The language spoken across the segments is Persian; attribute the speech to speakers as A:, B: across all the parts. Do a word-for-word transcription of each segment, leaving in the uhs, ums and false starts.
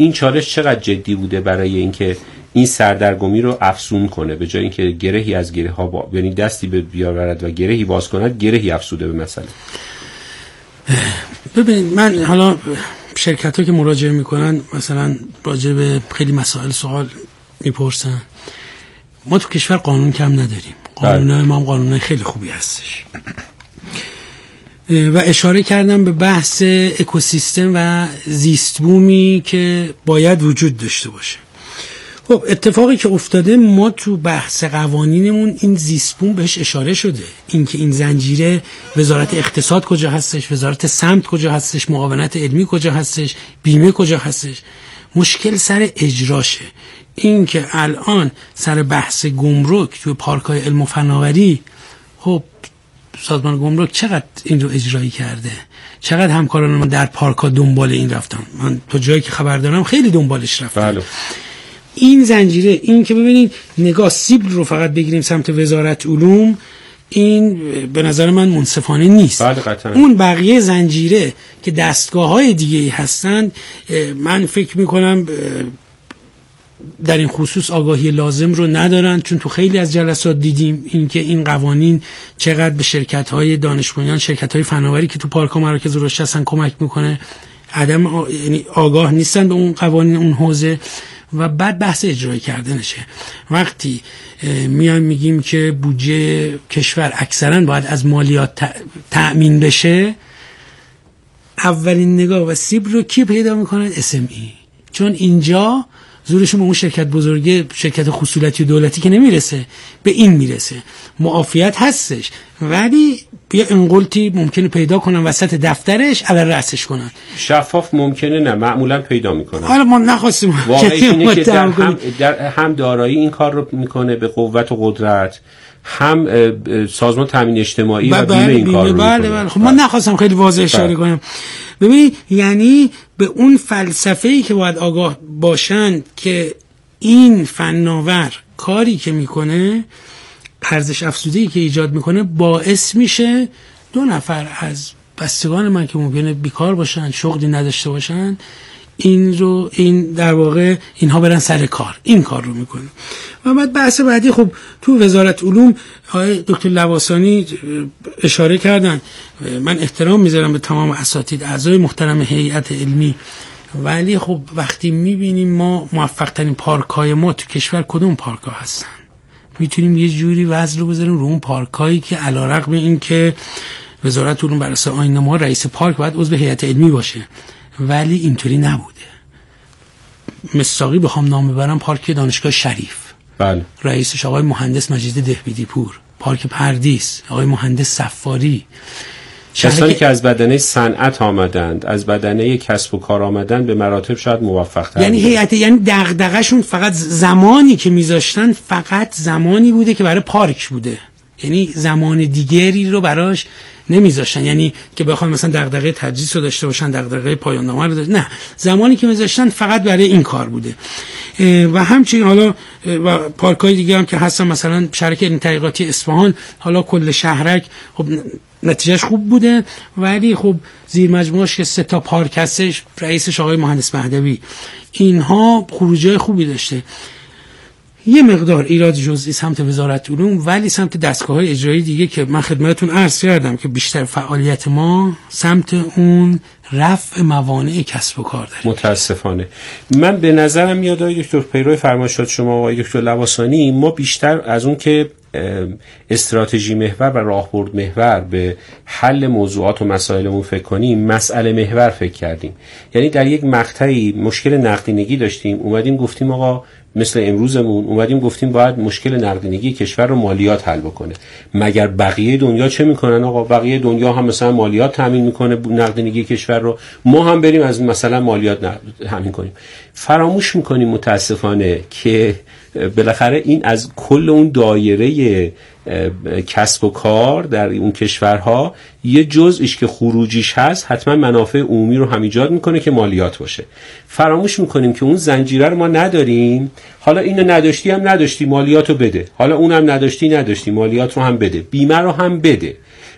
A: این چالش چقدر جدی بوده برای اینکه این سردرگمی رو افزون کنه، به جای اینکه گرهی از گره ها با... یعنی دستی به بیاورد و گرهی باز کند، گرهی افزوده به مسئله؟
B: ببین من حالا شرکت ها که مراجعه میکنن مثلا راجع به خیلی مسائل سوال میپرسن. ما تو کشور قانون کم نداریم، قانونای ما هم قانونای خیلی خوبی هستش و اشاره کردم به بحث اکوسیستم و زیست بومی که باید وجود داشته باشه. خب اتفاقی که افتاده، ما تو بحث قوانینمون این زیست بوم بهش اشاره شده، اینکه این زنجیره وزارت اقتصاد کجا هستش، وزارت سمت کجا هستش، معاونت علمی کجا هستش، بیمه کجا هستش. مشکل سر اجراشه. این که الان سر بحث گمرک تو پارک‌های علم و فناوری، خب سازمان گمرک چقدر این رو اجرایی کرده، چقدر همکاران من در پارک‌ها دنبال این رفتن. من تو جایی که خبر دارم خیلی دنبالش رفتم. بله. این زنجیره، این که ببینید نگاه سیبل رو فقط بگیریم سمت وزارت علوم، این به نظر من منصفانه نیست.
A: بله قطعا.
B: اون بقیه زنجیره که دستگاه‌های دیگه‌ای هستند، من فکر می‌کنم در این خصوص آگاهی لازم رو ندارن، چون تو خیلی از جلسات دیدیم اینکه این قوانین چقدر به شرکت‌های دانش بنیان، شرکت‌های فناوری که تو پارک‌ها مراکز رشد هستن کمک میکنه، عدم آ... یعنی آگاه نیستن به اون قوانین اون حوزه و بعد بحث اجرایی کردنشه. وقتی میایم میگیم که بودجه کشور اکثرا باید از مالیات تأمین بشه، اولین نگاه و سیب رو کی پیدا میکنن؟ اس ام ای. چون اینجا زورشون به اون شرکت بزرگه، شرکت خصوصی و دولتی که نمیرسه، به این میرسه. معافیت هستش ولی یه انقلتی ممکنه پیدا کنن وسط دفترش، علی رأسش کنن.
A: شفاف ممکنه نه، معمولا پیدا میکنن.
B: حالا ما نخواستیم
A: واقعیش اینه که در هم, در هم دارایی این کار رو میکنه به قوت و قدرت، هم سازمان تامین اجتماعی و بیمه این کار رو میکنه.
B: بله بله. خب من نخواستم خیلی واضح اشاره کنم. ببین یعنی به اون فلسفه‌ای که باید آگاه باشن که این فناور کاری که میکنه، ارزش افزوده‌ای که ایجاد میکنه، باعث میشه دو نفر از بستگان من که ممکنه بیکار باشن، شغلی نداشته باشن، این رو این در واقع اینها برن سر کار، این کار رو میکنه. و بعد بحث بعدی، خب تو وزارت علوم آقای دکتر لواسانی اشاره کردن، من احترام میذارم به تمام اساتید، اعضای محترم هیئت علمی، ولی خب وقتی میبینیم ما موفق ترین پارک‌های ما تو کشور کدوم پارک‌ها هستن، میتونیم یه جوری وزن رو بذاریم رو اون پارکایی که علیرغم این که وزارت علوم بر اساس آیین ما رئیس پارک باید عضو هیئت علمی باشه، ولی اینطوری نبوده. مصداقی بخوام نام ببرم، پارک دانشگاه شریف،
A: بله،
B: رئیسش آقای مهندس مجید دهبیدی پور. پارک پردیس آقای مهندس صفاری.
A: کسانی که از بدنه صنعت آمدند، از بدنه کسب و کار آمدند، به مراتب شاید موفق تر.
B: یعنی هیئت، یعنی دغدغه‌شون فقط زمانی که میذاشتن، فقط زمانی بوده که برای پارک بوده، یعنی زمان دیگری رو براش نمیذاشتن، یعنی که بخوام مثلا دغدغه تدریس رو داشته باشن، دغدغه پایان نامه رو داشتن، نه، زمانی که میذاشتن فقط برای این کار بوده. و همچنین حالا و پارک‌های دیگه هم که هستن، مثلا شرکت علمی تحقیقاتی اصفهان، حالا کل شهرک، خب نتیجهش خوب بوده، ولی خب زیر مجموعش که سه تا پارک هستش، رئیسش آقای مهندس مهدوی، اینها خروجای خوبی داشته. یه مقدار ایراد جزئی سمت وزارت علوم، ولی سمت دستگاه‌های اجرایی دیگه که من خدمتتون عرض کردم که بیشتر فعالیت ما سمت اون رفع موانع کسب و کار داره.
A: متاسفانه من به نظرم میاد آقای دکتر پیرو فرمایشات شما و آقای دکتر لواسانی، ما بیشتر از اون که استراتژی محور و راهبرد محور به حل موضوعات و مسائلمون فکر کنیم، مسئله محور فکر کردیم. یعنی در یک مقطعی مشکل نقدینگی داشتیم، اومدیم گفتیم آقا مثل امروزمون اومدیم گفتیم باید مشکل نقدینگی کشور رو مالیات حل بکنه. مگر بقیه دنیا چه میکنن آقا؟ بقیه دنیا هم مثلا مالیات تامین میکنه نقدینگی کشور رو، ما هم بریم از مثلا مالیات تامین کنیم. فراموش میکنیم متاسفانه که بالاخره این از کل اون دایره کسب و کار در اون کشورها یه جزئیش که خروجیش هست حتما منافع عمومی رو هم ایجاد میکنه که مالیات باشه. فراموش میکنیم که اون زنجیره رو ما نداریم. حالا اینو نداشتی هم نداشتی مالیات رو بده، حالا اونم نداشتی نداشتی مالیات رو هم بده، بیمه رو هم بده.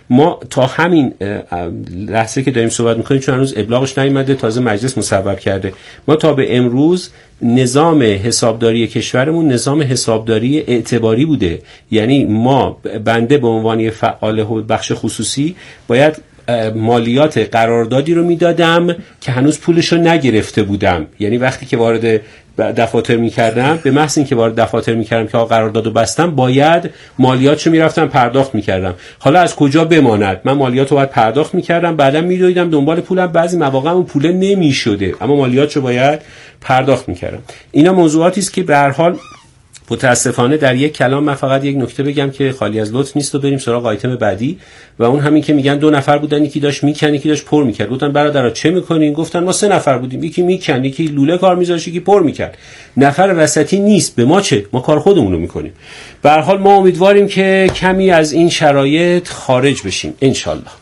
A: ما تا همین لحظه که داریم صحبت میکنیم، چون هنوز ابلاغش نیامده، تازه مجلس مصوب کرده، ما تا به امروز نظام حسابداری کشورمون نظام حسابداری اعتباری بوده. یعنی ما بنده به عنوان فعال بخش خصوصی باید مالیات قراردادی رو میدادم که هنوز پولش رو نگرفته بودم. یعنی وقتی که وارد دفاتر میکردم، به محض اینکه وارد دفاتر میکردم که آقا قراردادو بستم، باید مالیاتشو میرفتم پرداخت میکردم. حالا از کجا بماند؟ من مالیاتو باید پرداخت میکردم، بعدا میدویدم دنبال پولم، بعضی مواقع اون پول نمیشده اما مالیاتشو باید پرداخت میکردم. اینا موضوعاتی است که به هر حال متاسفانه در یک کلام من فقط یک نکته بگم که خالی از لطف نیست و بریم سراغ آیتم بعدی، و اون همین که میگن دو نفر بودن، یکی داشت میکن یکی داشت پر میکرد. گفتن برادرها چه میکنین؟ گفتن ما سه نفر بودیم، یکی میکن یکی لوله کار میذاشت یکی پر میکرد. نفر وسطی نیست، به ما چه؟ ما کار خودمون رو میکنیم. به هر حال ما امیدواریم که کمی از این شرایط خارج بشیم ان شاء الله.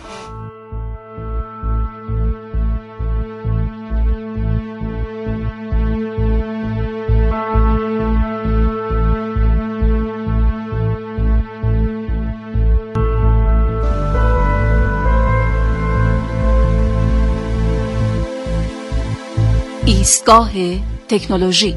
C: ایستگاه تکنولوژی.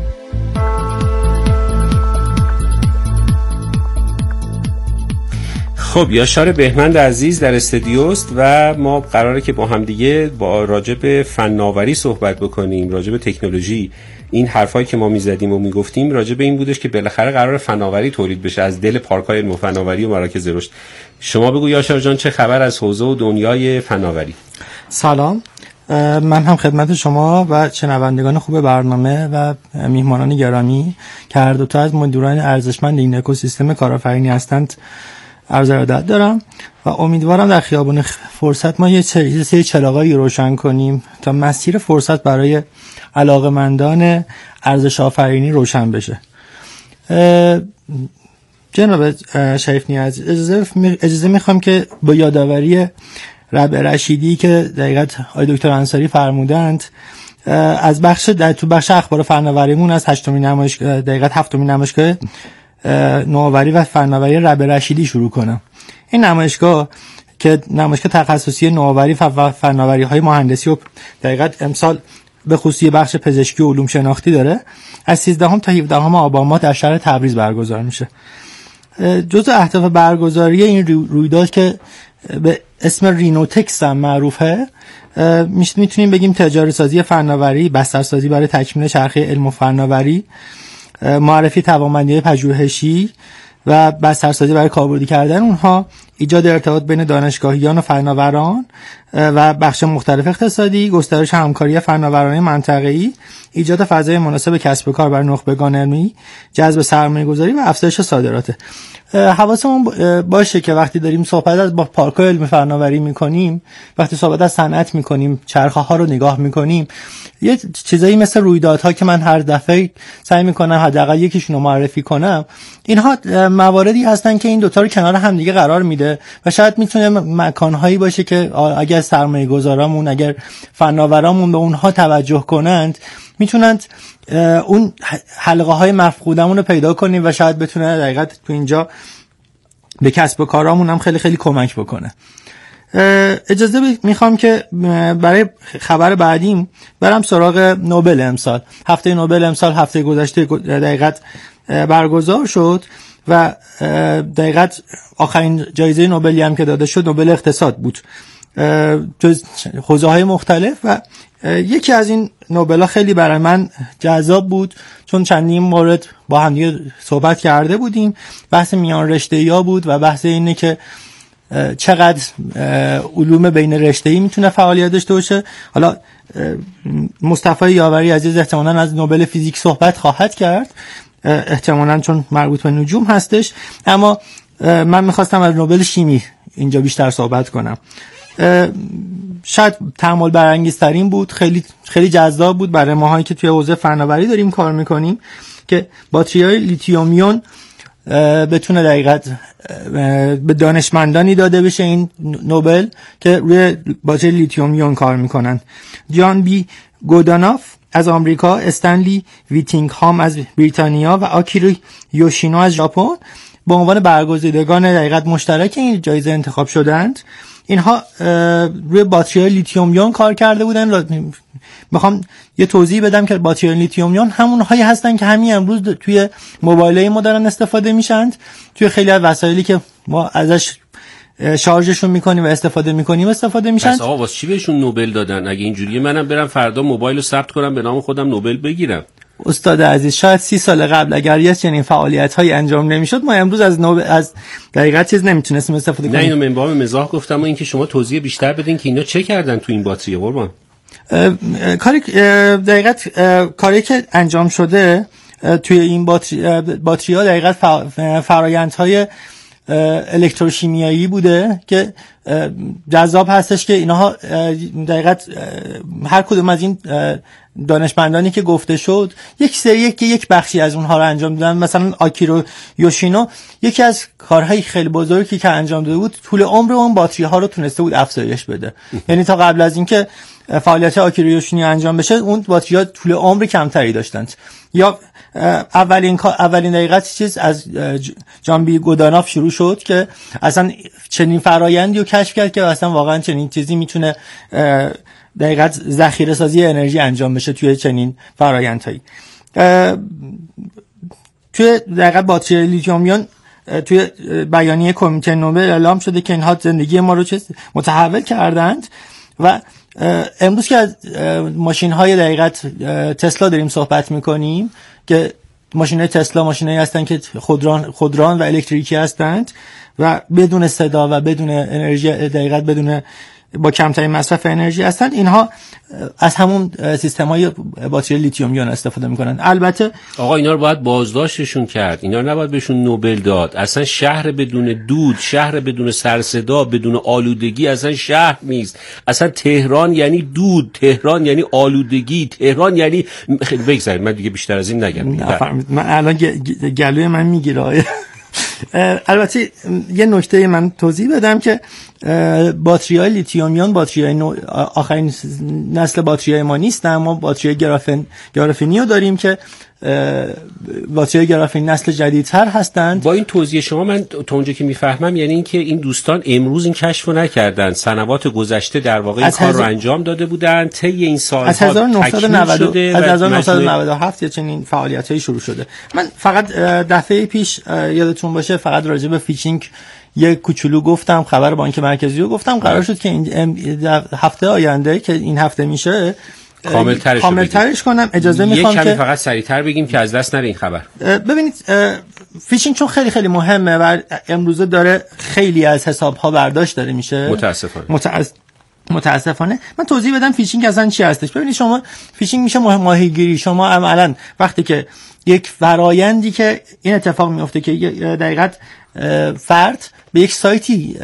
A: خب یاشار بهمند عزیز در استودیوست و ما قراره که با هم دیگه با راجع به فناوری صحبت بکنیم، راجع به تکنولوژی. این حرفایی که ما میزدیم و میگفتیم راجع به این بودش که بالاخره قرار فناوری تولید بشه از دل پارک‌های علم و فناوری و مراکز رشد. شما بگو یاشار جان چه خبر از حوزه و دنیای فناوری؟
D: سلام، من هم خدمت شما و شنوندگان خوب برنامه و میهمانان گرامی که هر دو تا از مدیران ارزشمند این اکوسیستم کارآفرینی هستند عرض ارادت دارم و امیدوارم در خیابان فرصت ما یه سری چراغایی روشن کنیم تا مسیر فرصت برای علاقه‌مندان ارزش آفرینی روشن بشه. جناب شریف نیاز، اجازه اجازه میخوام که با یادآوری ربع رشیدی که دقیقاً آقای دکتر انصاری فرمودند از بخش در تو بخش اخبار فناوریمون از هشتمین نمایشگاه دقیقاً هفتمین نمایشگاه نوآوری و فناوری ربع رشیدی شروع کنم. این نمایشگاه که نمایشگاه تخصصی نوآوری و فناوری‌های مهندسی و دقیقاً امسال به خصوص بخش پزشکی و علوم شناختی داره، از سیزدهم تا هفدهم آبان ماه در شهر تبریز برگزار میشه. جزء اهداف برگزاری این رویداد که به اسم رینوتکس هم معروفه، میتونیم بگیم تجاری سازی فناوری، بسترسازی برای تکمیل چرخه علم و فناوری، معرفی توانمندی‌های پژوهشی و بسترسازی برای کاربردی کردن اونها، ایجاد ارتباط بین دانشگاهیان و فناوران و بخش مختلف اقتصادی، گسترش همکاری فناوران منطقه‌ای، ایجاد فضای مناسب کسب و کار برای نخبگان علمی، جذب سرمایه‌گذاری و افزایش صادرات. حواسمون باشه که وقتی داریم صحبت از با پارک‌های علم فناوری می‌کنیم، وقتی صحبت از صنعت می‌کنیم، چرخه‌ها رو نگاه می‌کنیم، یه چیزایی مثل رویدادها که من هر دفعه سعی می‌کنم حداقل یکیشون رو معرفی کنم، اینها مواردی هستن که این دوتا رو کنار هم دیگه قرار میده و شاید میتونه مکان‌هایی باشه که اگر سرمایه‌گذارامون، اگر فناورامون به اونها توجه کنند، میتونند اون حلقه های مفقودمون رو پیدا کنیم و شاید بتونه دقیقاً تو اینجا به کسب و کارامون هم خیلی خیلی کمک بکنه. اجازه میخوام که برای خبر بعدیم برم سراغ نوبل امسال. هفته نوبل امسال هفته گذشته دقیقاً برگزار شد و دقیقاً آخرین جایزه نوبلی هم که داده شد نوبل اقتصاد بود، جز حوزه‌های مختلف. و یکی از این نوبل‌ها خیلی برای من جذاب بود چون چندین مورد با هم دیگه صحبت کرده بودیم. بحث میان رشته‌ای‌ها بود و بحث اینه که چقدر علوم بین رشته‌ای میتونه فعالیت داشته باشه. حالا مصطفی یاوری عزیز احتمالاً از نوبل فیزیک صحبت خواهد کرد، احتمالاً چون مربوط به نجوم هستش، اما من میخواستم از نوبل شیمی اینجا بیشتر صحبت کنم. شاید تأمل برانگیزترین بود، خیلی خیلی جذاب بود برای ماهایی که توی حوزه فناوری داریم کار میکنیم که باتری‌های لیتیوم ایون بتونه دقیقاً به دانشمندانی داده بشه این نوبل که روی باتری لیتیوم ایون کار میکنن. جان بی گوداناف از آمریکا، استنلی ویتینگهام از بریتانیا و آکیرو یوشینو از ژاپن به عنوان برگزیدگان دقیقاً مشترک این جایزه انتخاب شدند. اینها روی باتری لیتیوم یون کار کرده بودن. میخوام یه توضیح بدم که باتری لیتیوم یون همون هایی هستن که همین امروز توی موبایل‌های ما دارن استفاده میشن، توی خیلی از وسایلی که ما ازش شارژشون میکنیم و استفاده میکنیم استفاده میشن.
A: پس آقا واسه چی بهشون نوبل دادن؟ اگه اینجوریه منم برم فردا موبایل رو ثبت کنم به نام خودم نوبل بگیرم.
D: استاد عزیز، شاید سی سال قبل اگر یه چنین فعالیت‌هایی انجام نمی‌شد ما امروز از نوبل از دقیقاً چیز نمیتونستیم استفاده کنیم.
A: نه اینو من باب مزاح گفتم و اینکه شما توضیح بیشتر بدین که اینا چه کردن تو این باتری قربان.
D: کاری دقیقاً کاری که انجام شده توی این باتری باتری‌ها دقیقاً فرآیندهای الکتروشیمیایی بوده که جذاب هستش که اینها دقیقاً هر کدوم از این دانشمندانی که گفته شد یک سری که یک بخشی از اونها رو انجام دادن. مثلا آکیرو یوشینو یکی از کارهای خیلی بزرگی که انجام داده بود طول عمر اون باتری ها رو تونسته بود افزایش بده. یعنی تا قبل از اینکه فعالیت آکیرو یوشینو انجام بشه اون باتری ها طول عمر کمتری داشتند. یا اولین اولین دقیقاً چیز از جانبی گوداناف شروع شد که اصلا چنین فرآیندی رو کشف کرد که اصلا واقعا چنین چیزی میتونه دقیقاً ذخیره سازی انرژی انجام بشه توی چنین فرآیندهایی. توی دقیقاً باتری لیتیوم یون توی بیانیه کمیته نوبل اعلام شده که اینها زندگی ما رو چیز متحول کردند و امروز که از ماشین‌های دقیقاً تسلا داریم صحبت می‌کنیم که ماشین‌های تسلا ماشینایی هستن که خودران خودران و الکتریکی هستند و بدون صدا و بدون انرژی دقیقاً بدون با کمترین مصرف انرژی هستند. اینها از همون سیستم‌های باتری لیتیوم یون استفاده می‌کنن. البته
A: آقا اینا رو باید بازداشتشون کرد، اینا رو نباید بهشون نوبل داد. اصلا شهر بدون دود، شهر بدون سر صدا، بدون آلودگی اصلا شهر نیست. اصلا تهران یعنی دود، تهران یعنی آلودگی، تهران یعنی خیلی بگذارید من دیگه بیشتر از این نگم.
D: من الان گلوی من میگیره. البته یه نکته من توضیح بدم که باتری‌های لیتیوم یون باتری‌های آخرین نسل باتری‌های ما نیستن. ما باتری گرافن گرافنی رو داریم که باتری گرافین نسل جدیدتر هستند.
A: با این توضیح شما من تا اونجا که میفهمم یعنی اینکه این دوستان امروز این کشفو نکردن، سنوات گذشته در واقع این کار رو انجام داده بودن، طی این سال‌ها
D: از هزار و نهصد و نود از هزار و نهصد و نود و هفت یا چنین فعالیت‌هایی شروع شده. من فقط دفعه پیش یادتون باشه فقط راجع به فیچینگ یه کوچولو گفتم، خبر بانک مرکزی رو گفتم. قرار شد که این هفته آینده که این هفته میشه
A: کامل ترش
D: کامل ترش کنم. اجازه میخوام که
A: فقط سریعتر بگیم که از دست نره این خبر.
D: ببینید فیشینگ چون خیلی خیلی مهمه و امروزه داره خیلی از حساب ها برداشت داره میشه
A: متاسفانه
D: متأس... متاسفانه من توضیح بدم فیشینگ اصلا چی هستش. ببینید شما فیشینگ میشه ماهیگیری. شما عملاً وقتی که یک فرایندی که این اتفاق میفته که دقیقاً فرد به یک سایتی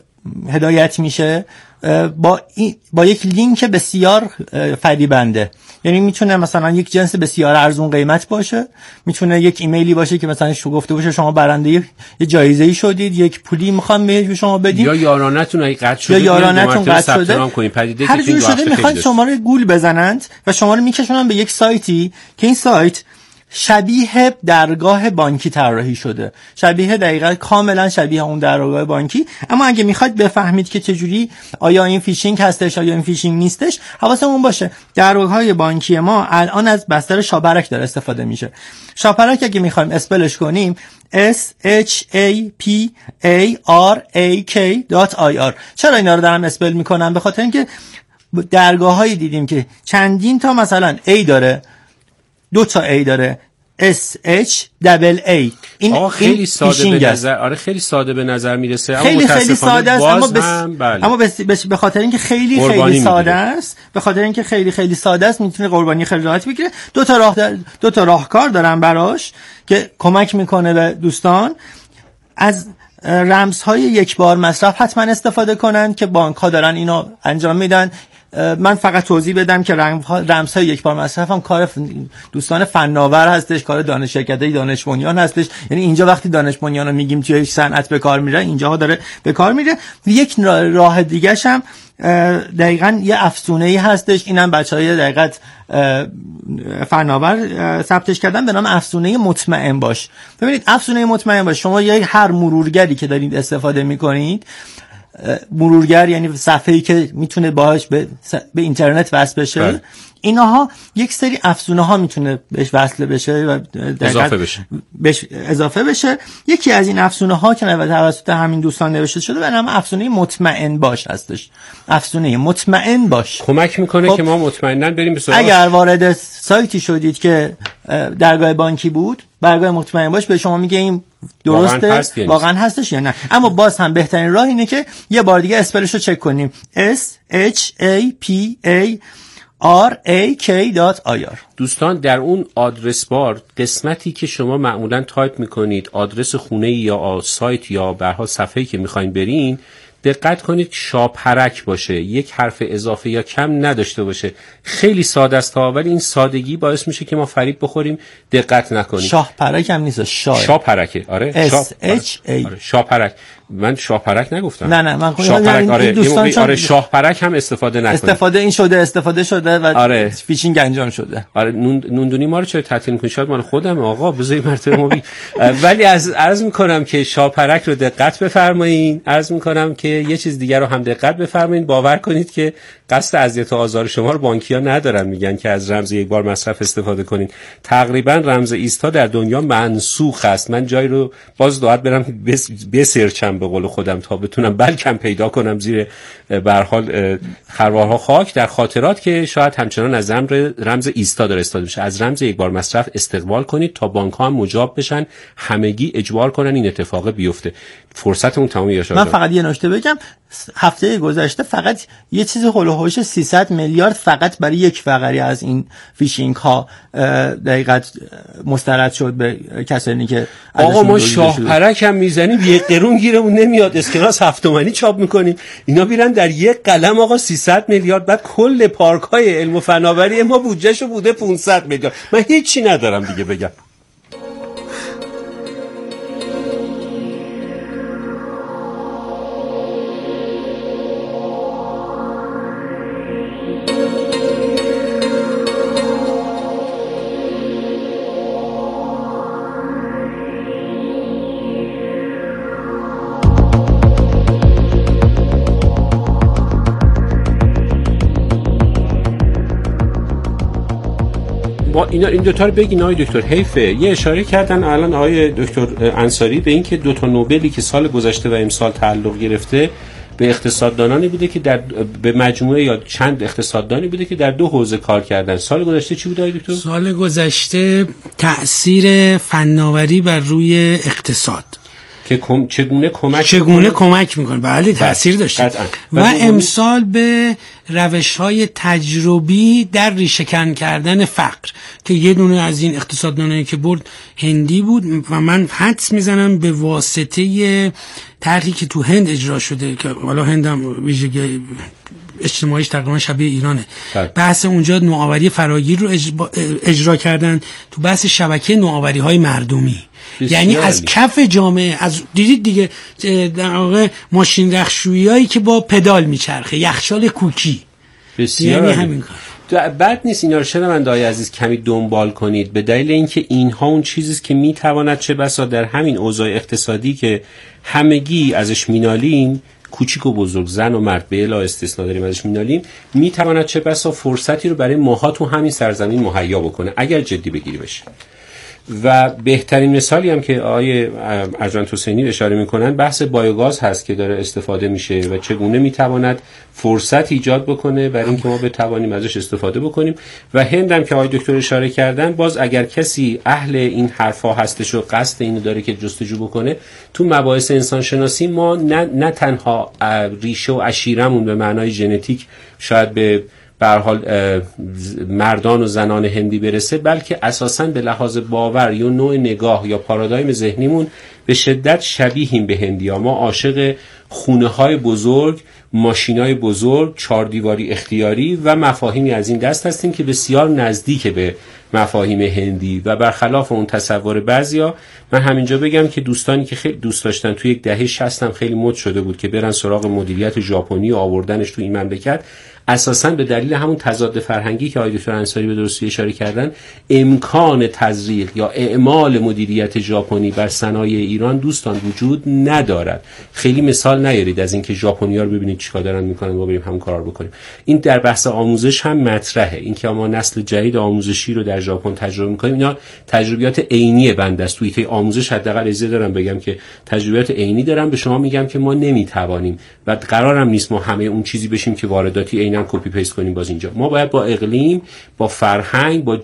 D: هدایت میشه با این با یک لینک بسیار فریبنده. یعنی میتونه مثلا یک جنس بسیار ارزون قیمت باشه، میتونه یک ایمیلی باشه که مثلا شو گفته باشه شما برنده یه جایزه‌ای شدید، یک پولی میخوام به شما بدیم،
A: یا یارانتون قطع شده،
D: یا یارانتون قطع شده، هر جور شده میخواد شما رو گول بزنند و شما رو میکشونن به یک سایتی که این سایت شبیه درگاه بانکی طراحی شده، شبیه دقیقاً کاملا شبیه اون درگاه بانکی. اما اگه میخواید بفهمید که چجوری آیا این فیشینگ هستش آیا این فیشینگ نیستش، حواسمون باشه درگاه‌های بانکی ما الان از بستر شاپرک داره استفاده میشه. شاپرک اگه میخوایم اسپلش کنیم S H A P A R A K .ir. چرا اینا رو دارم اسپل میکنم؟ به خاطر اینکه درگاه‌هایی دیدیم که چندین تا مثلا A داره، دو تا A داره، S H double A.
A: این خیلی ساده به نظر آره خیلی ساده به نظر میرسه،
D: اما خیلی خیلی ساده است، اما بس بله. اما بس به خاطر اینکه خیلی خیلی ساده است، به خاطر اینکه خیلی خیلی ساده است میتونه قربانی خیلی راحت بگیره. دو تا راه در... دو تا راهکار دارن براش که کمک میکنه به دوستان. از رمزهای یک بار مصرف حتما استفاده کنن که بانک ها دارن اینو انجام میدن. من فقط توضیح بدم که رمزهای یک بار مصرف هم کار دوستان فناور هستش، کار دانش شرکت‌های دانش بنیان هستش. یعنی اینجا وقتی دانش بنیان رو میگیم توی صنعت به کار میره، اینجاها داره به کار میره. یک راه دیگه هم دقیقاً یه افزونه‌ای هستش، اینم بچهای دقیقاً فناور ثبتش کردن به نام افزونه مطمئن باش. ببینید افزونه مطمئن باش، شما یه هر مرورگری که دارید استفاده میکنید، مرورگر یعنی صفحه‌ای که میتونه باهاش به, به اینترنت وصل بشه، بله. اینها یک سری افزونه ها میتونه بهش وصل بشه و
A: اضافه بشه
D: بهش اضافه بشه. یکی از این افزونه ها که توسط همین دوستان نوشته شده به نام افزونه مطمئن باش هستش. افزونه مطمئن باش
A: کمک میکنه
D: خب،
A: که ما مطمئناً بریم به سراغ.
D: اگر وارد سایتی شدید که درگاه بانکی بود، برگاه مطمئن باش به شما میگه این درسته واقعا, هست واقعا هستش یا نه. اما باز هم بهترین راه اینه که یه بار دیگه اسپلش رو چک کنیم. S H A P A R A K dot I R.
A: دوستان در اون آدرس بار قسمتی که شما معمولا تایپ میکنید آدرس خونه یا سایت یا به هر حال صفحه‌ای که میخواین برین، دقت کنید شاپرک باشه، یک حرف اضافه یا کم نداشته باشه. خیلی ساده است ها، ولی این سادگی باعث میشه که ما فریب بخوریم دقت نکنیم.
D: شاپرک هم نیست، شاه
A: شاپرکه. آره
D: S H A.
A: آره شاپرک. من شاپرک نگفتم.
D: نه نه من
A: شاپرک. آره دوستان چون... آره شاپرک هم استفاده نکنید.
D: استفاده این شده استفاده شده و
A: آره.
D: فیشینگ انجام شده.
A: آره نوندونی ما رو چرا تعطیل می‌کنید؟ شاید مال خودم آقا بذاری مرتبه ما بی. ولی از عرض می‌کنم که شاپرک رو دقت بفرمایید. عرض می‌کنم که یه چیز دیگر رو هم دقت بفرمایید. باور کنید که قصد اذیت و آزار شما رو بانکی‌ها ندارن، میگن که از رمز یک بار مصرف استفاده کنین. تقریبا رمز ایستا در دنیا منسوخ است. من جایی رو باز باید برم بسرچم به قول خودم تا بتونم بلکم پیدا کنم زیر به هر حال خروارها خاک در خاطرات که شاید همچنان از رمز ایستا داره استفاده میشه. از رمز یک بار مصرف استقبال کنید تا بانک‌ها هم مجاب بشن، همگی اجبار کنن این اتفاق بیفته. فرصتمون تمام یا
D: من فقط یه نکته بگم، هفته گذشته فقط یه چیز هولوهوش سیصد میلیارد فقط برای یک فقری از این فیشینگ ها دقیقاً مسترد شد به کسانی که
A: آقا ما شاهپرک هم میزنیم یک قرون گیرمون نمیاد، اسکناس هفت تومانی چاپ میکنیم، اینا میرن در یک قلم آقا سیصد میلیارد. بعد کل پارک های علم و فناوری ما بودجهشو بوده پانصد میلیارد. من هیچی ندارم دیگه بگم. با اینا این دوتا رو بگین آقای دکتر. حیفه یه اشاره کردن الان آقای دکتر انصاری به این که دو تا نوبلی که سال گذشته و امسال تعلق گرفته به اقتصاددانانی بوده که در به مجموعه یا چند اقتصاددانی بوده که در دو حوزه کار کردن. سال گذشته چی بود آقای دکتر؟
B: سال گذشته تأثیر فناوری بر روی اقتصاد
A: که کم چگونه کمک
B: چگونه کمک میکنه. بله تأثیر داشته. و امسال به روش‌های تجربی در ریشه‌کن کردن فقر که یه دونه از این اقتصاددانایی که برد هندی بود و من حدس میزنم به واسطه طرحی که تو هند اجرا شده که حالا هندم ویژگی اجتماعیش تقریبا شبیه ایرانه. بله. بحث اونجا نوآوری فراگیر رو اجرا کردن تو بحث شبکه نوآوری‌های مردمی. یعنی از کف جامعه، از دیدید دیگه در واقع ماشین رختشوییایی که با پدال میچرخه، یخچال کوکی، یعنی همین کار.
A: بد نیست اینا رو شنونده‌های عزیز کمی دنبال کنید، به دلیل اینکه اینها اون چیزیست که میتواند چه بسا در همین اوضاع اقتصادی که همگی ازش مینالیم، کوچیک و بزرگ، زن و مرد به الا استثنا داریم ازش مینالیم، میتواند چه بسا فرصتی رو برای ماها تو همین سرزمین مهیا بکنه اگر جدی بگیری بشه. و بهترین مثالی هم که آقای ارجنت حسینی اشاره میکنن بحث بایوگاز هست که داره استفاده میشه و چگونه میتواند فرصت ایجاد بکنه برای اینکه ما بتوانیم ازش استفاده بکنیم. و هند هم که آقای دکتر اشاره کردن، باز اگر کسی اهل این حرفا هستش و قصد اینو داره که جستجو بکنه، تو مباحث انسان شناسی ما نه, نه تنها ریشه و عشیرمون به معنای ژنتیک شاید به به هر حال مردان و زنان هندی برسه، بلکه اساساً به لحاظ باور یا نوع نگاه یا پارادایم ذهنیمون به شدت شبیهیم به هندی‌ها. ما عاشق خونه‌های بزرگ، ماشینای بزرگ، چهار دیواری اختیاری و مفاهیمی از این دست هستیم که بسیار نزدیک به مفاهیم هندی و برخلاف اون تصور بعضیا. من همینجا بگم که دوستانی که خیلی دوست داشتن توی یک دهه شصت هم خیلی مد شده بود که برن سراغ مدیریت ژاپنی و آوردنش تو این مملکت، اساساً به دلیل همون تضاد فرهنگی که آقای دکتر انصاری به درستی اشاره کردن، امکان تزریق یا اعمال مدیریت ژاپنی بر صنایع ایران دوستان وجود ندارد. خیلی مثال نیارید از اینکه ژاپنی‌ها رو ببینید چیکار دارن میکنن ما بریم همون کارا رو بکنیم. این در بحث آموزش هم مطرحه، اینکه ما نسل جدید آموزشی رو در ژاپن تجربه میکنیم. اینا تجربیات عینی بنده است. توی ایته آموزش حداقل اجازه دارم بگم که تجربیات عینی دارم، به شما میگم که ما نمیتوانیم و قرارم نیست ما همه اون چیزی بشیم که وارداتی عیناً کپی پیست کنیم باز اینجا. ما باید با اقلیم، با فرهنگ، با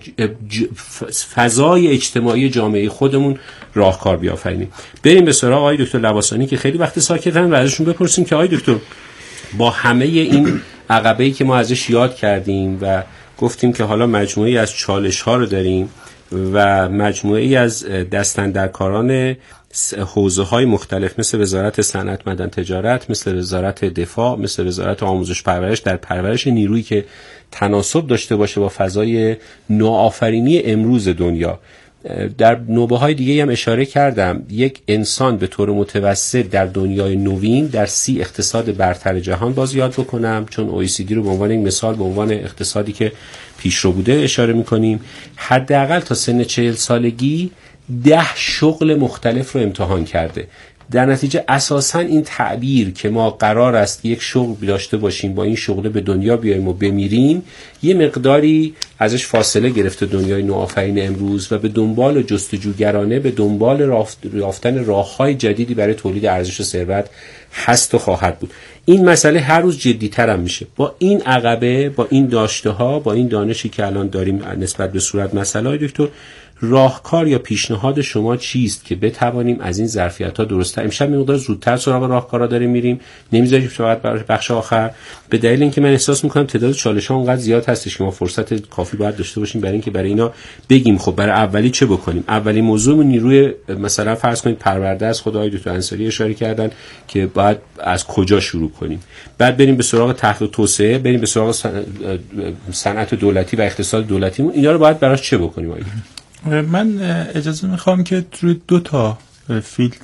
A: فضای اجتماعی جامعه خودمون راهکار بیافرینیم. بریم به سراغ آقای دکتر لواسانی که خیلی وقت ساکتن و ازشون بپرسیم که آقای دکتر با همه این عقبه‌ای که ما ازش یاد کردیم و گفتیم که حالا مجموعه‌ای از چالش‌ها رو داریم و مجموعه‌ای از دستاندرکاران حوزه‌های مختلف مثل وزارت صنعت معدن تجارت، مثل وزارت دفاع، مثل وزارت آموزش پرورش در پرورش نیرویی که تناسب داشته باشه با فضای نوآفرینی امروز دنیا. در نوبه‌های دیگه هم اشاره کردم، یک انسان به طور متوسط در دنیای نوین در سی اقتصاد برتر جهان باز یاد بکنم، چون او ای سی دی رو به عنوان یک مثال به عنوان اقتصادی که پیشرو بوده اشاره می‌کنیم، حداقل تا سن چهل سالگی ده شغل مختلف رو امتحان کرده. در نتیجه اساساً این تعبیر که ما قرار است یک شغل داشته باشیم، با این شغل به دنیا بیاییم و بمیریم، یه مقداری ازش فاصله گرفته دنیای نوآفرین امروز و به دنبال جستجوگرانه به دنبال یافتن راه‌های جدیدی برای تولید ارزش و ثروت هست و خواهد بود. این مسئله هر روز جدی‌تر هم میشه. با این عقبه، با این داشته‌ها، با این دانشی که الان داریم نسبت به صورت مسئله دکتر، راهکار یا پیشنهاد شما چیست که بتوانیم از این ظرفیت‌ها درسته؟ امشب می مقدار زودتر سراغ راهکارا داریم میریم، نمیذاریم فقط برای بخش آخر، به دلیل اینکه من احساس میکنم تعداد چالش‌ها اونقدر زیاد هستش که ما فرصت کافی باید داشته باشیم برای اینکه برای اینا بگیم خب برای اولی چه بکنیم. اولین موضوع نیروی مثلا فرض کنید پرورده از خدای دکتر انصاری اشاره کردن که باید از کجا شروع کنیم، بعد بریم به سراغ تحقیق توسعه، بریم به سراغ صنعت دولتی و اقتصاد دولتیمون. اینا رو باید براش چه بکنیم آقا؟
E: من اجازه میخوام که روی دو تا فیلد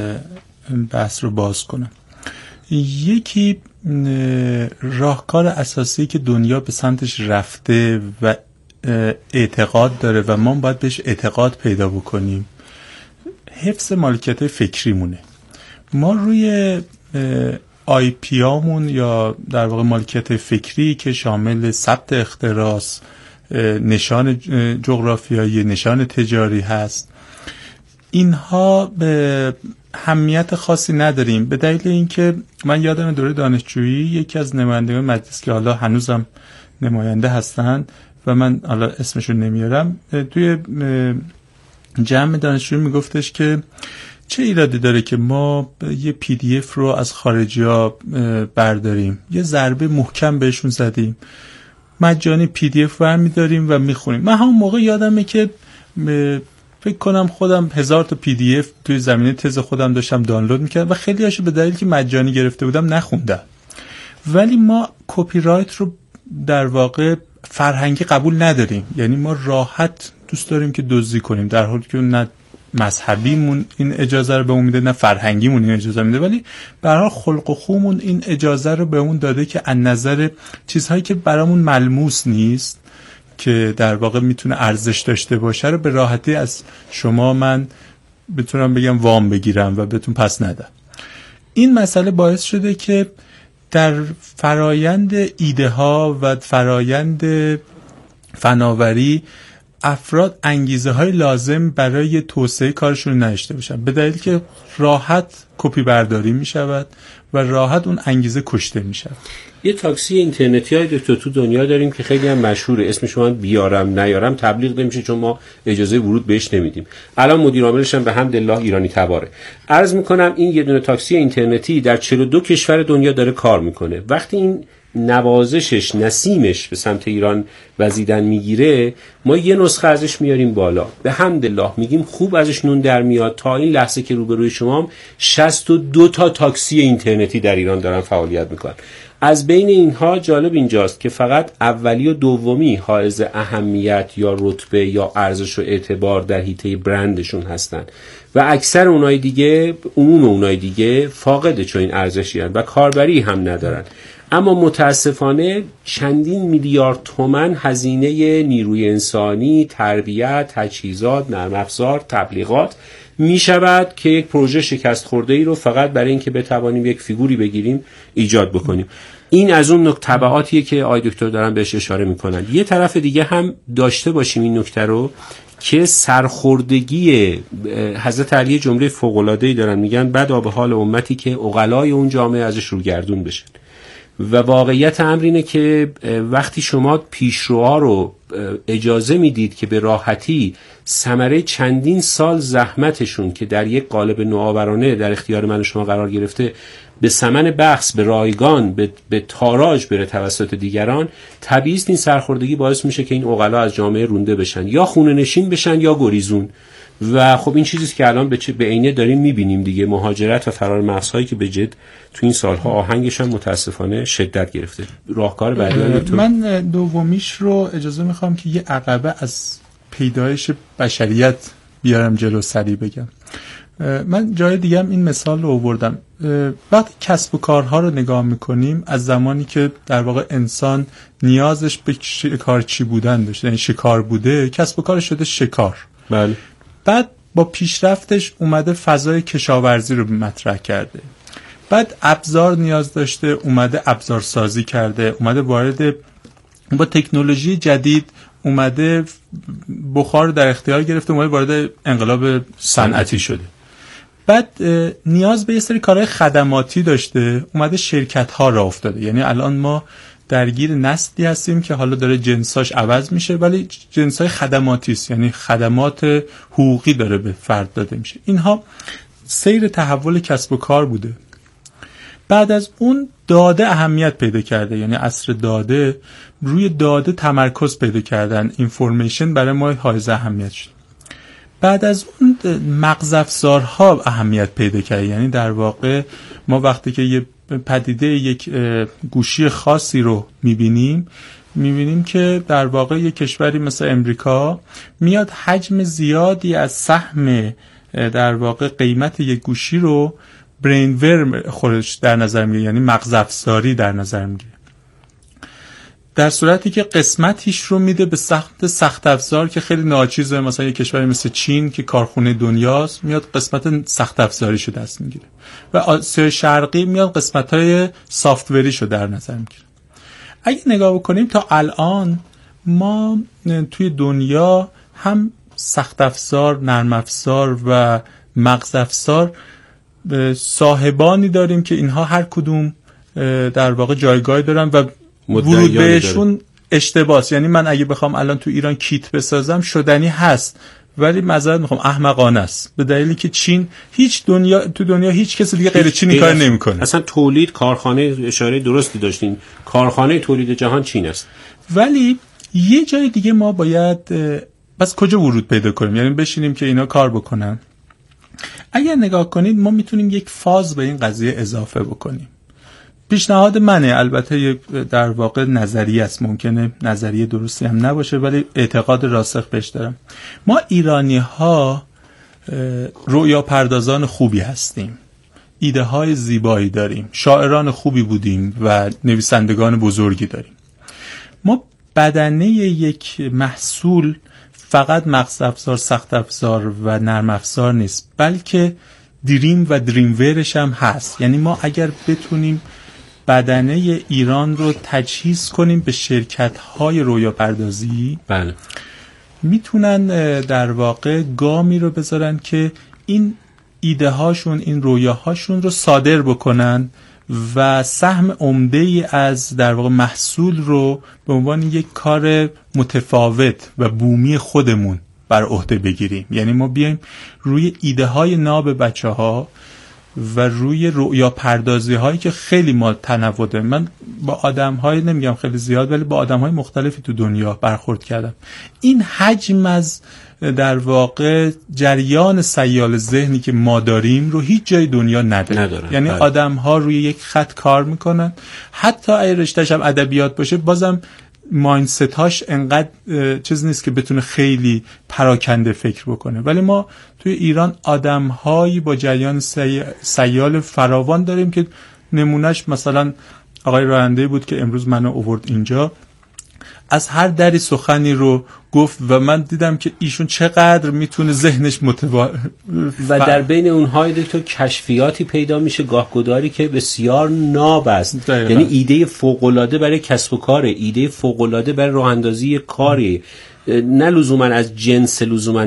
E: بحث رو باز کنم. یکی راهکار اساسی که دنیا به سمتش رفته و اعتقاد داره و ما باید بهش اعتقاد پیدا بکنیم، حفظ مالکیت فکری مونه. ما روی آی پی آمون یا در واقع مالکیت فکری که شامل ثبت اختراع، نشان جغرافیایی، نشان تجاری هست، اینها به اهمیت خاصی نداریم، به دلیل اینکه من یادم دوره دانشجویی یکی از نمایندگان مجلس که حالا هنوزم نماینده هستن و من حالا اسمشون نمیارم، توی جمع دانشجویی میگفتش که چه ایرادی داره که ما یه پی دی اف رو از خارجی ها برداریم، یه ضربه محکم بهشون زدیم، مجانی پی دی اف برمی‌داریم و میخونیم. من همون موقع یادمه که فکر کنم خودم هزار تا پی دی اف توی زمینه تز خودم داشتم دانلود میکردم و خیلی هاشو به دلیلی که مجانی گرفته بودم نخوندم. ولی ما کپی رایت رو در واقع فرهنگی قبول نداریم، یعنی ما راحت دوست داریم که دزدی کنیم، در حالی که نه مذهبیمون این اجازه رو بهمون میده نه فرهنگیمون این اجازه میده، ولی به هر حال خلق و خومون این اجازه رو بهمون داده که از نظر چیزهایی که برامون ملموس نیست که در واقع میتونه ارزش داشته باشه رو به راحتی از شما من بتونم بگم وام بگیرم و بهتون پس ندم. این مسئله باعث شده که در فرایند ایده ها و فرایند فناوری افراد انگیزه های لازم برای توسعه کارشون نداشته باشن، به دلیل که راحت کپی برداری می شود و راحت اون انگیزه کشته می شود.
A: یه تاکسی اینترنتی های دکتر تو دنیا داریم که خیلی هم مشهوره، اسمش من بیارم نیارم تبلیغ نمیشه چون ما اجازه ورود بهش نمیدیم. الان مدیر عاملش هم به حمدالله ایرانی تباره. عرض میکنم این یه دونه تاکسی اینترنتی در چهل و دو کشور دنیا داره کار میکنه. وقتی این نوازشش، نسیمش به سمت ایران وزیدن میگیره، ما یه نسخه ازش میاریم بالا، به حمدالله میگیم خوب ازش نون در میاد. تا این لحظه که روبروی شما شصت و دو تا تاکسی اینترنتی در ایران دارن فعالیت میکنن. از بین اینها جالب اینجاست که فقط اولی و دومی حائز اهمیت یا رتبه یا ارزش و اعتبار در حیطه برندشون هستن و اکثر اونای دیگه، عموم اونای دیگه فاقد چنین ارزشی هستن و کاربری هم ندارن. اما متاسفانه چندین میلیارد تومان هزینه نیروی انسانی، تربیت، تجهیزات، نرم افزار، تبلیغات می شود که یک پروژه شکست خورده ای رو فقط برای اینکه بتوانیم یک فیگوری بگیریم ایجاد بکنیم. این از اون نکته تبعاتیه که آقای دکتر دارن بهش اشاره میکنن. یه طرف دیگه هم داشته باشیم این نکته رو که سرخوردگی حضرت علی جمله فوق‌العاده‌ای دارن، میگن بد آب حال امتی که عقلای اون جامعه ازش روگردون بشن. و واقعیت امر اینه که وقتی شما پیشروها رو اجازه میدید که به راحتی ثمره چندین سال زحمتشون که در یک قالب نوآورانه در اختیار من و شما قرار گرفته به ثمن بخس، به رایگان، به, به تاراج بره توسط دیگران، طبیعی است این سرخوردگی باعث میشه که این عقلا از جامعه رونده بشن، یا خونه نشین بشن یا گریزون. و خب این چیزیست که الان به به عینه داریم میبینیم دیگه، مهاجرت و فرار مرزهایی که به جد تو این سالها آهنگش هم متاسفانه شدت گرفته. راهکار بعدی
E: من دومیش رو اجازه میخوام که یه عقبه از پیدایش بشریت بیارم جلو سری بگم. من جای دیگه هم این مثال رو آوردم. وقتی کسب و کارها رو نگاه میکنیم از زمانی که در واقع انسان نیازش به شکارچی بودن داشته، یعنی شکار بوده، کسب و کارش شده شکار.
A: بله.
E: بعد با پیشرفتش اومده فضای کشاورزی رو مطرح کرده. بعد ابزار نیاز داشته، اومده ابزار سازی کرده، اومده وارد با تکنولوژی جدید اومده بخار در اختیار گرفته، اومده وارد انقلاب صنعتی شده. بعد نیاز به یه سری کارهای خدماتی داشته، اومده شرکت ها را افتاده. یعنی الان ما درگیر نسلی هستیم که حالا داره جنساش عوض میشه ولی جنسای خدماتی است، یعنی خدمات حقوقی داره به فرد داده میشه. اینها سیر تحول کسب و کار بوده. بعد از اون داده اهمیت پیدا کرده، یعنی عصر داده، روی داده تمرکز پیدا کردن، اینفورمیشن برای ما حائز اهمیت شد. بعد از اون مغز افزارها اهمیت پیدا کرد، یعنی در واقع ما وقتی که یه پدیده یک گوشی خاصی رو میبینیم میبینیم که در واقع یک کشوری مثل امریکا میاد حجم زیادی از سهم در واقع قیمت یک گوشی رو برین ور خودش در نظر میگیره، یعنی مغز افزاری در نظر میگیره، در صورتی که قسمتیش رو میده به سخت سخت افزار که خیلی ناچیزه. مثلا یک کشوری مثل چین که کارخونه دنیاست میاد قسمت سخت افزاریشو دست میگیره و آسیای شرقی میاد قسمت‌های سافت‌وریشو در نظر میگیره. اگه نگاه بکنیم تا الان ما توی دنیا هم سخت افزار، نرم افزار و مغز افزار صاحبانی داریم که اینها هر کدوم در واقع جایگاه دارن و ورود بهشون اشتباهه. یعنی من اگه بخوام الان تو ایران کیت بسازم شدنی هست ولی معذرت میخوام احمقانه است، به دلیلی که چین هیچ دنیا تو دنیا هیچ کس دیگه غیر چین این کار نمیکنه.
A: اصلا تولید کارخانه، اشاره درستی داشتین، کارخانه تولید جهان چین است.
E: ولی یه جای دیگه ما باید بس کجا ورود پیدا کنیم، یعنی بشینیم که اینا کار بکنن. اگر نگاه کنید ما میتونیم یک فاز به این قضیه اضافه بکنیم. پیشنهاد منه، البته در واقع نظریه است، ممکنه نظریه درستی هم نباشه ولی اعتقاد راسخ بهش دارم. ما ایرانی ها رؤیا پردازان خوبی هستیم، ایده های زیبایی داریم، شاعران خوبی بودیم و نویسندگان بزرگی داریم. ما بدنه یک محصول فقط مغز افزار، سخت افزار و نرم افزار نیست، بلکه دریم و دریم ورش هم هست. یعنی ما اگر بتونیم بدنه ایران رو تجهیز کنیم به شرکت‌های رویا پردازی،
A: بله،
E: میتونن در واقع گامی رو بذارن که این ایده هاشون، این رویاهاشون رو صادر بکنن و سهم عمده‌ای از در واقع محصول رو به عنوان یک کار متفاوت و بومی خودمون بر عهده بگیریم. یعنی ما بیایم روی ایده های ناب بچه ها و روی رؤیا پردازی هایی که خیلی ما تنوع داریم. من با آدم های نمیگم خیلی زیاد ولی با آدم های مختلفی تو دنیا برخورد کردم. این حجم از در واقع جریان سیال ذهنی که ما داریم رو هیچ جای دنیا نداره. نداره. یعنی آدم ها روی یک خط کار میکنن، حتی اگه رشته‌ش هم ادبیات باشه بازم مایندست هاش انقدر چیز نیست که بتونه خیلی پراکنده فکر بکنه. ولی ما توی ایران آدم هایی با جریان سی... سیال فراوان داریم که نمونهش مثلا آقای راننده بود که امروز منو آورد اینجا، از هر دری سخنی رو گفت و من دیدم که ایشون چقدر میتونه ذهنش متوا
A: و در بین اونهای دکتر کشفیاتی پیدا میشه گاهگداری که بسیار ناب است. یعنی ایده فوق‌العاده برای کسب و کار، ایده فوق‌العاده برای راه اندازی کاری، نه لزوما از جنس لزوما